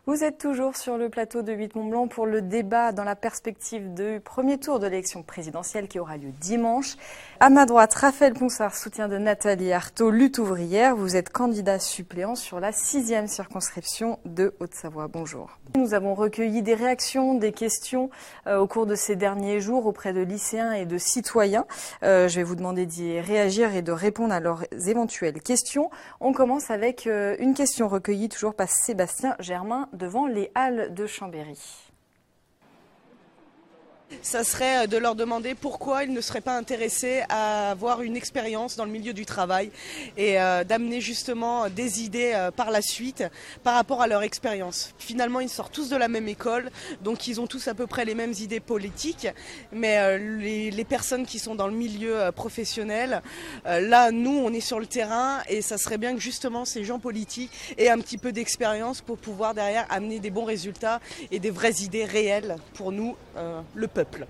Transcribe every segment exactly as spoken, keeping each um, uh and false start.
Vous êtes toujours sur le plateau de huit Mont-Blanc pour le débat dans la perspective du premier tour de l'élection présidentielle qui aura lieu dimanche. À ma droite, Raphaël Ponsard, soutien de Nathalie Arthaud, lutte ouvrière. Vous êtes candidat suppléant sur la sixième circonscription de Haute-Savoie. Bonjour. Nous avons recueilli des réactions, des questions euh, au cours de ces derniers jours auprès de lycéens et de citoyens. Euh, je vais vous demander d'y réagir et de répondre à leurs éventuelles questions. On commence avec euh, une question recueillie toujours par Sébastien Germain devant les Halles de Chambéry. Ça serait de leur demander pourquoi ils ne seraient pas intéressés à avoir une expérience dans le milieu du travail et euh, d'amener justement des idées euh, par la suite par rapport à leur expérience. Finalement, ils sortent tous de la même école, donc ils ont tous à peu près les mêmes idées politiques, mais euh, les, les personnes qui sont dans le milieu euh, professionnel, euh, là, nous, on est sur le terrain et ça serait bien que justement ces gens politiques aient un petit peu d'expérience pour pouvoir derrière amener des bons résultats et des vraies idées réelles pour nous, euh, le peuple. Peuple.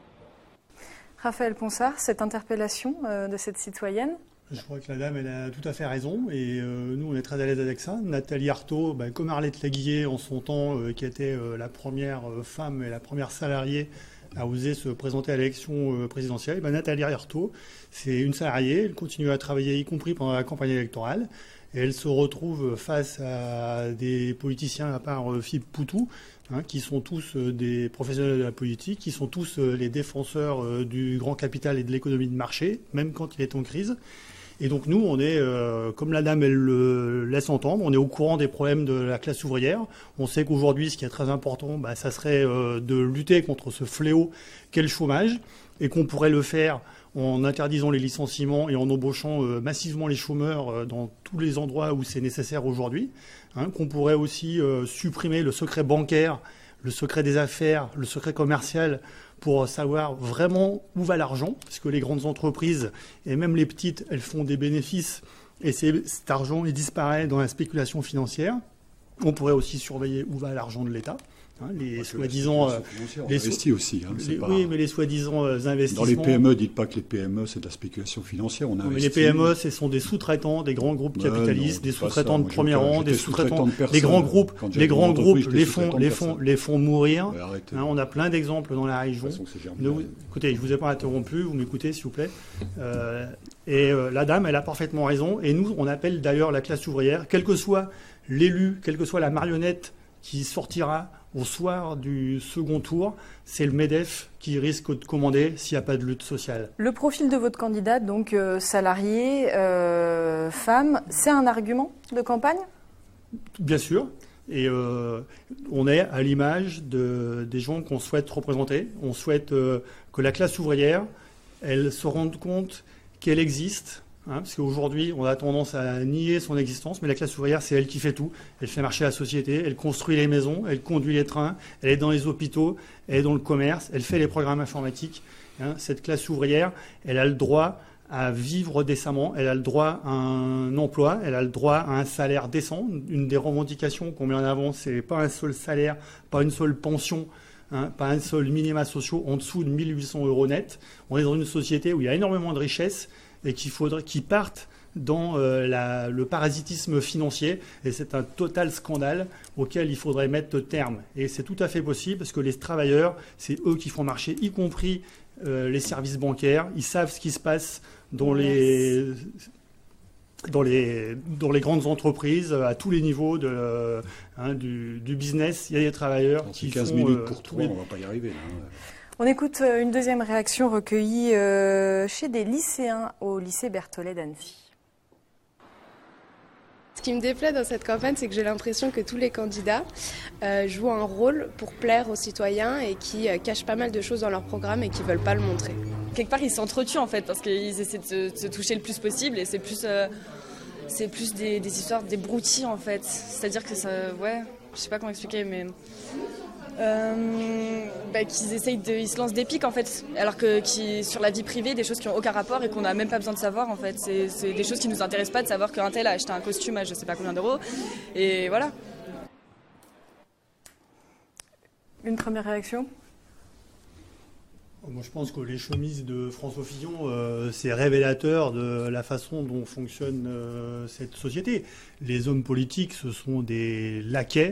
Raphaël Ponsard, cette interpellation euh, de cette citoyenne? Je crois que la dame, elle a tout à fait raison et euh, nous, on est très à l'aise avec ça. Nathalie Arthaud, bah, comme Arlette Laguillet en son temps, euh, qui était euh, la première euh, femme et la première salariée à oser se présenter à l'élection euh, présidentielle, bah, Nathalie Arthaud, c'est une salariée, elle continue à travailler, y compris pendant la campagne électorale. Et elle se retrouve face à des politiciens à part euh, Philippe Poutou, hein, qui sont tous euh, des professionnels de la politique, qui sont tous euh, les défenseurs euh, du grand capital et de l'économie de marché, même quand il est en crise. Et donc nous, on est, euh, comme la dame, elle le laisse entendre, on est au courant des problèmes de la classe ouvrière. On sait qu'aujourd'hui, ce qui est très important, bah, ça serait euh, de lutter contre ce fléau qu'est le chômage, et qu'on pourrait le faire en interdisant les licenciements et en embauchant euh, massivement les chômeurs euh, dans tous les endroits où c'est nécessaire aujourd'hui, hein, qu'on pourrait aussi euh, supprimer le secret bancaire, le secret des affaires, le secret commercial pour savoir vraiment où va l'argent, parce que les grandes entreprises, et même les petites, elles font des bénéfices et cet argent il disparaît dans la spéculation financière. On pourrait aussi surveiller où va l'argent de l'État. Hein, les soi-disant euh, les investit aussi. Hein, les, pas... Oui, mais les soi-disant euh, investissements. Dans les P M E, dites pas que les P M E c'est de la spéculation financière. On non, mais les P M E, ce sont des sous-traitants des grands groupes capitalistes, ouais, non, des sous-traitants de premier rang, des sous-traitants des grands groupes, les grands groupes, les fonds, les fonds, les fonds mourir. Ouais, hein, on a plein d'exemples dans la région. De façon, Nous, écoutez, je vous ai pas interrompu, vous m'écoutez s'il vous plaît. Euh, et euh, la dame, elle a parfaitement raison. Et nous, on appelle d'ailleurs la classe ouvrière, quel que soit l'élu, quelle que soit la marionnette qui sortira au soir du second tour, c'est le MEDEF qui risque de commander s'il n'y a pas de lutte sociale. Le profil de votre candidate, donc euh, salarié, euh, femme, c'est un argument de campagne? Bien sûr. Et euh, on est à l'image de, des gens qu'on souhaite représenter. On souhaite euh, que la classe ouvrière, elle se rende compte qu'elle existe. Hein, parce qu'aujourd'hui, on a tendance à nier son existence, mais la classe ouvrière, c'est elle qui fait tout. Elle fait marcher la société, elle construit les maisons, elle conduit les trains, elle est dans les hôpitaux, elle est dans le commerce, elle fait les programmes informatiques. Hein, cette classe ouvrière, elle a le droit à vivre décemment, elle a le droit à un emploi, elle a le droit à un salaire décent. Une des revendications qu'on met en avant, c'est pas un seul salaire, pas une seule pension, hein, pas un seul minima sociaux en dessous de mille huit cents euros net. On est dans une société où il y a énormément de richesses, et qu'il faudrait qu'ils partent dans euh, la, le parasitisme financier. Et c'est un total scandale auquel il faudrait mettre terme. Et c'est tout à fait possible parce que les travailleurs, c'est eux qui font marcher, y compris euh, les services bancaires. Ils savent ce qui se passe dans les, dans les, dans les grandes entreprises, à tous les niveaux de, euh, hein, du, du business. Il y a des travailleurs qui quinze font... minutes euh, pour trois, les... on ne va pas y arriver. Là. On écoute une deuxième réaction recueillie euh, chez des lycéens au lycée Berthollet d'Annecy. Ce qui me déplaît dans cette campagne, c'est que j'ai l'impression que tous les candidats euh, jouent un rôle pour plaire aux citoyens et qui euh, cachent pas mal de choses dans leur programme et qui ne veulent pas le montrer. Quelque part, ils s'entretuent en fait, parce qu'ils essaient de se, de se toucher le plus possible et c'est plus, euh, c'est plus des, des histoires, des broutilles en fait. C'est-à-dire que ça, ouais, je sais pas comment expliquer, mais... Euh, bah, qu'ils essayent de, ils se lancent des pics en fait, alors que qui, sur la vie privée, des choses qui n'ont aucun rapport et qu'on n'a même pas besoin de savoir en fait. C'est, c'est des choses qui nous intéressent pas de savoir qu'un tel a acheté un costume à je sais pas combien d'euros. Et voilà. Une première réaction? Moi, je pense que les chemises de François Fillon, euh, c'est révélateur de la façon dont fonctionne euh, cette société. Les hommes politiques, ce sont des laquais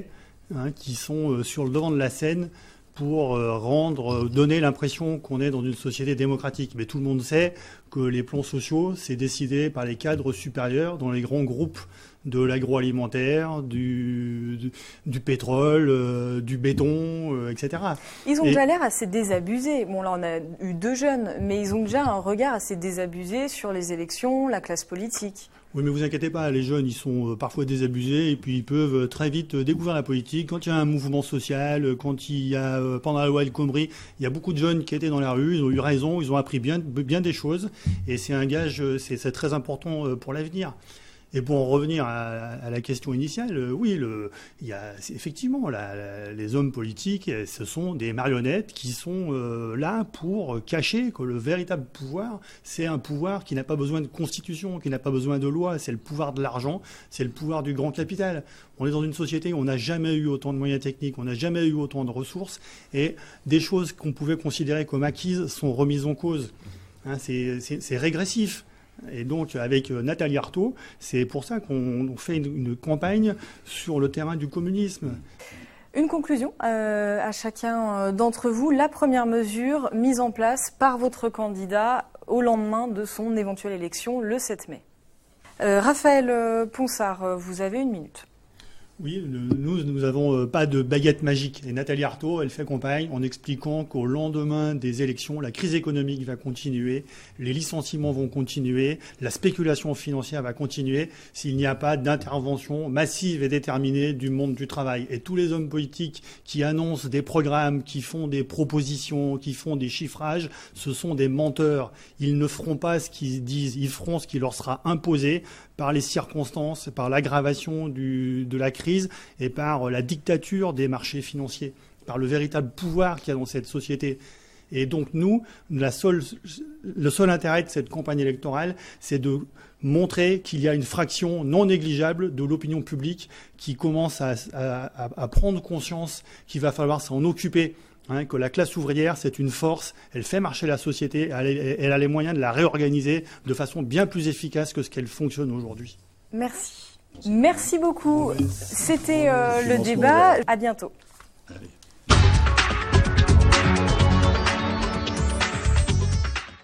hein, qui sont sur le devant de la scène pour rendre, donner l'impression qu'on est dans une société démocratique. Mais tout le monde sait que les plans sociaux, c'est décidé par les cadres supérieurs dans les grands groupes de l'agroalimentaire, du, du, du pétrole, euh, du béton, euh, et cetera. Ils ont Et... déjà l'air assez désabusés. Bon, là, on a eu deux jeunes, mais ils ont déjà un regard assez désabusé sur les élections, la classe politique. Oui, mais vous inquiétez pas, les jeunes, ils sont parfois désabusés et puis ils peuvent très vite découvrir la politique. Quand il y a un mouvement social, quand il y a, pendant la loi El Khomri, il y a beaucoup de jeunes qui étaient dans la rue, ils ont eu raison, ils ont appris bien, bien des choses et c'est un gage, c'est, c'est très important pour l'avenir. Et pour en revenir à, à la question initiale, oui, le, il y a effectivement la, la, les hommes politiques, ce sont des marionnettes qui sont euh, là pour cacher que le véritable pouvoir, c'est un pouvoir qui n'a pas besoin de constitution, qui n'a pas besoin de loi, c'est le pouvoir de l'argent, c'est le pouvoir du grand capital. On est dans une société où on n'a jamais eu autant de moyens techniques, on n'a jamais eu autant de ressources, et des choses qu'on pouvait considérer comme acquises sont remises en cause. Hein, c'est, c'est, c'est régressif. Et donc, avec Nathalie Arthaud, c'est pour ça qu'on fait une, une campagne sur le terrain du communisme. Une conclusion euh, à chacun d'entre vous. La première mesure mise en place par votre candidat au lendemain de son éventuelle élection le sept mai. Euh, Raphaël Ponsard, vous avez une minute. Oui, nous, nous n'avons pas de baguette magique. Et Nathalie Arthaud, elle fait campagne en expliquant qu'au lendemain des élections, la crise économique va continuer, les licenciements vont continuer, la spéculation financière va continuer s'il n'y a pas d'intervention massive et déterminée du monde du travail. Et tous les hommes politiques qui annoncent des programmes, qui font des propositions, qui font des chiffrages, ce sont des menteurs. Ils ne feront pas ce qu'ils disent, ils feront ce qui leur sera imposé par les circonstances, par l'aggravation du, de la crise et par la dictature des marchés financiers, par le véritable pouvoir qu'il y a dans cette société. Et donc nous, la seule, le seul intérêt de cette campagne électorale, c'est de montrer qu'il y a une fraction non négligeable de l'opinion publique qui commence à, à, à prendre conscience qu'il va falloir s'en occuper. Hein, que la classe ouvrière, c'est une force, elle fait marcher la société, elle, elle a les moyens de la réorganiser de façon bien plus efficace que ce qu'elle fonctionne aujourd'hui. Merci. Merci beaucoup. C'était euh, le débat. À bientôt. Allez.